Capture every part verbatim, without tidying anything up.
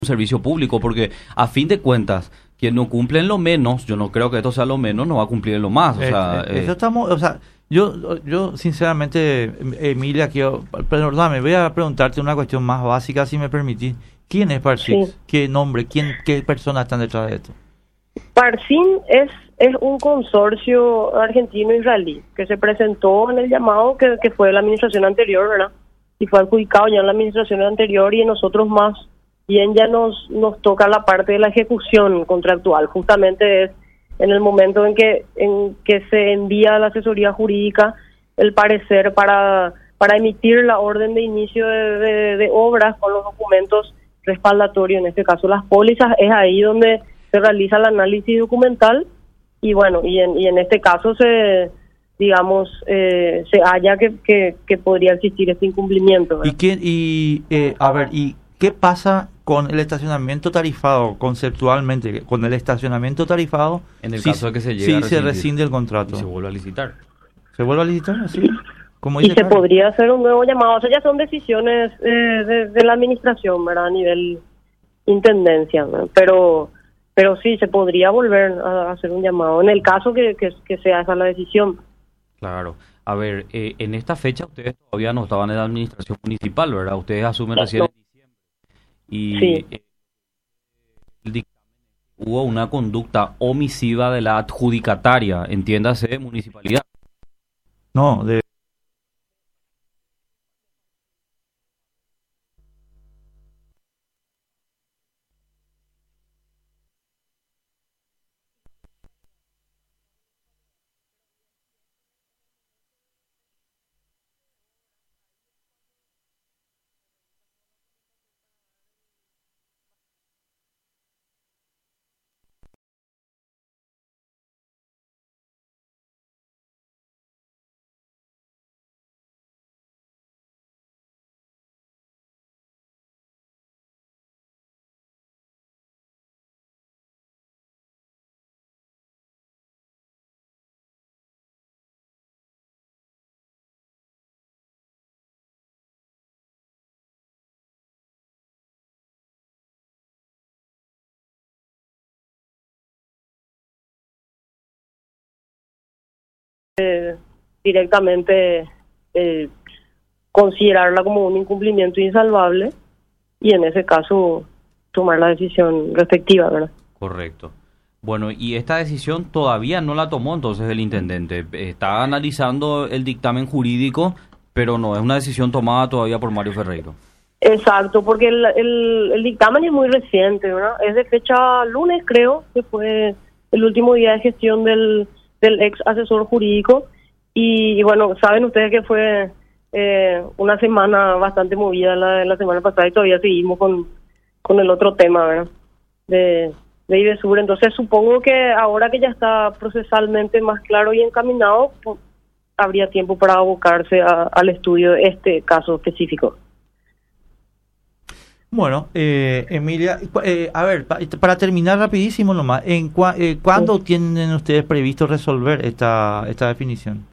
un servicio público, porque a fin de cuentas, quien no cumple en lo menos, yo no creo que esto sea lo menos, no va a cumplir en lo más. O Eh, sea, eh, eh, eso estamos, o sea, yo, yo sinceramente, Emilia, quiero, perdóname, voy a preguntarte una cuestión más básica, si me permitís. ¿Quién es Parsin? Sí. ¿Qué nombre? ¿Quién, qué personas están detrás de esto? Parsin es, es un consorcio argentino-israelí que se presentó en el llamado que, que fue la administración anterior, ¿verdad? Y fue adjudicado ya en la administración anterior y a nosotros más bien ya nos, nos toca la parte de la ejecución contractual. Justamente es en el momento en que, en que se envía a la asesoría jurídica el parecer para, para emitir la orden de inicio de, de, de obras con los documentos respaldatorios, en este caso las pólizas, es ahí donde se realiza el análisis documental y bueno, y en, y en este caso se, digamos, eh, se halla que, que, que podría existir este incumplimiento, ¿verdad? ¿Y quién, y, eh, a ver, y qué pasa con el estacionamiento tarifado, conceptualmente, con el estacionamiento tarifado? en el si, caso de que se llegue si a se rescindir rescinde el y contrato. se vuelve a licitar. ¿Se vuelve a licitar? ¿Así? Como Y dice se Carlos. podría hacer un nuevo llamado, o sea, ya son decisiones eh, de, de la administración, ¿verdad? A nivel intendencia, ¿verdad? Pero pero sí, se podría volver a hacer un llamado, en el caso que, que, que sea esa la decisión. Claro. A ver, eh, en esta fecha ustedes todavía no estaban en la administración municipal, ¿verdad? Ustedes asumen recién No. en diciembre. Y Sí. eh, el dictamen, hubo una conducta omisiva de la adjudicataria, entiéndase, municipalidad. No, de... Eh, directamente eh, considerarla como un incumplimiento insalvable y en ese caso tomar la decisión respectiva, ¿verdad? Correcto. Bueno, y esta decisión todavía no la tomó entonces el intendente. Está analizando el dictamen jurídico, pero no es una decisión tomada todavía por Mario Ferreiro. Exacto, porque el, el, el dictamen es muy reciente, ¿verdad? Es de fecha lunes, creo, que fue el último día de gestión del, del ex asesor jurídico. Y, y bueno, saben ustedes que fue eh, una semana bastante movida la, la semana pasada y todavía seguimos con, con el otro tema, ¿verdad? De, de IDESUR. Entonces supongo que ahora que ya está procesalmente más claro y encaminado, pues, habría tiempo para abocarse a, al estudio de este caso específico. Bueno, eh, Emilia, eh, a ver, pa- para terminar rapidísimo nomás, ¿en cua- eh, ¿cuándo Sí. tienen ustedes previsto resolver esta esta definición?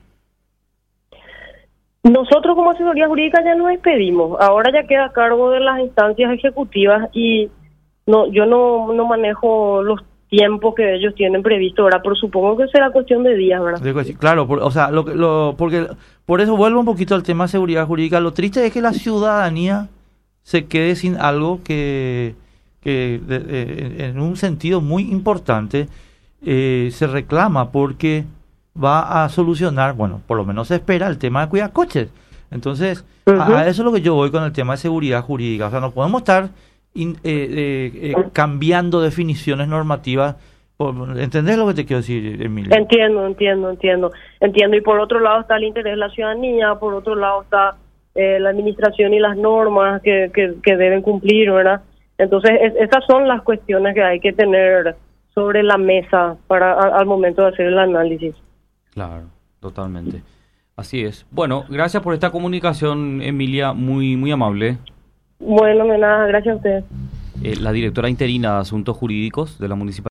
Nosotros como asesoría jurídica ya nos despedimos. Ahora ya queda a cargo de las instancias ejecutivas y no, yo no, no manejo los tiempos que ellos tienen previsto, ¿verdad? Pero supongo que será cuestión de días, ¿verdad? Digo así, claro, por- o sea, lo, que- lo, porque por eso vuelvo un poquito al tema de seguridad jurídica. Lo triste es que la ciudadanía se quede sin algo que, que de- de- en un sentido muy importante eh, se reclama porque va a solucionar, bueno, por lo menos se espera el tema de cuidar coches. Entonces, Ujú. a, a eso es lo que yo voy con el tema de seguridad jurídica. O sea, no podemos estar in- eh, eh, eh, cambiando definiciones normativas. Por- ¿Entendés lo que te quiero decir, Emilia? Entiendo, entiendo, entiendo. Entiendo. Y por otro lado está el interés de la ciudadanía, por otro lado está eh, la administración y las normas que, que, que deben cumplir, ¿verdad? Entonces, es- esas son las cuestiones que hay que tener sobre la mesa para a- al momento de hacer el análisis. Claro, totalmente. Así es. Bueno, gracias por esta comunicación, Emilia, muy muy amable. Bueno, de nada, gracias a ustedes. Eh, la directora interina de Asuntos Jurídicos de la Municipalidad.